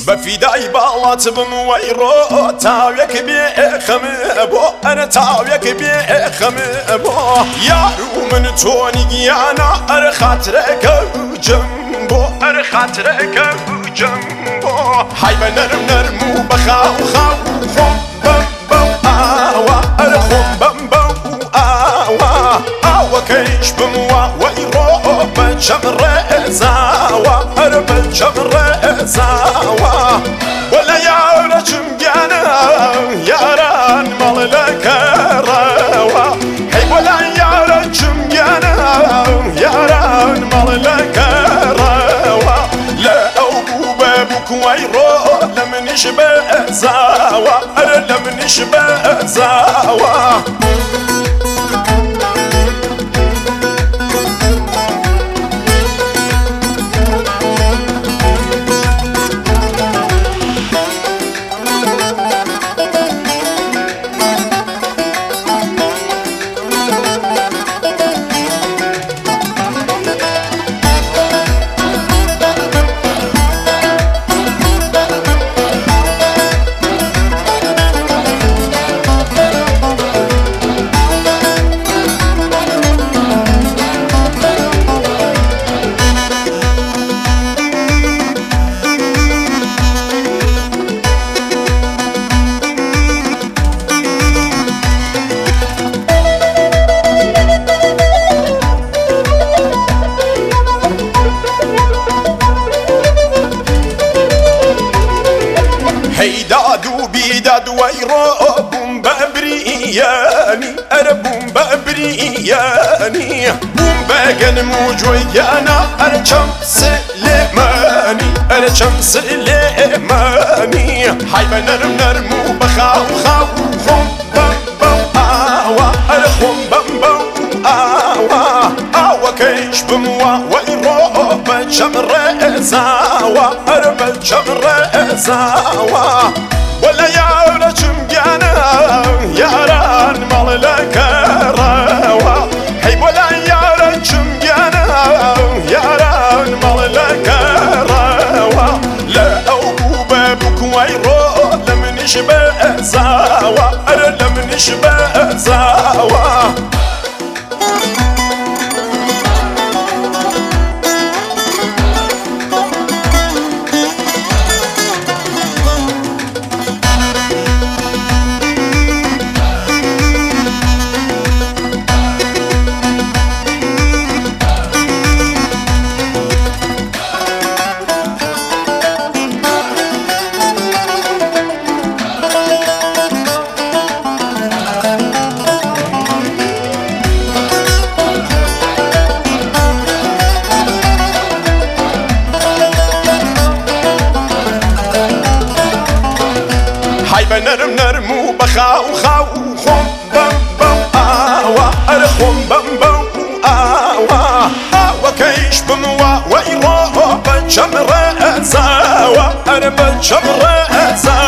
بفداي بالات بمويرو تاويك بيخم بو انا تاويك بيخم بو يارو من توني يانا ارخاطرك جنبو ارخاطرك جنبو هاي بنرم نرمو بخاو خاو خم بم بم اوا ارخم بم بم اوا اوا كيش بموا ويرو بجمر زاوا ارب جمر زاوا ولا يا رجم جانا ياران مال لك روا هي ولا يا رجم جانا ياران مال لك روا لا أبو بابك ويرو لم نشبه زاوا لم نشبه زاوا هيداد وبيداد ويرو بوم بابرياني اربوم بابرياني بوم باقن موجويانا ارجم سليماني ارجم سليماني هاي بنرم نرمو بخاو خاو خم بم بم اوا ارخم بم بم اوا اوا كيش بموا ويرو بجمر زاوا ارب جمر زاوا ولا يا رجم جانا ياران مال لك روا هي ولا يا رجم جانا ياران مال لك روا لا أبو بابك ويرو لم نشبه زاوا لم نشبه زاوا هاي بنرم نرمو بخاو خاو خم بم بم اوا ارخم بم بم اوا اوا كيش بموا ويرو بجمر زاوا ارب جمر زاوا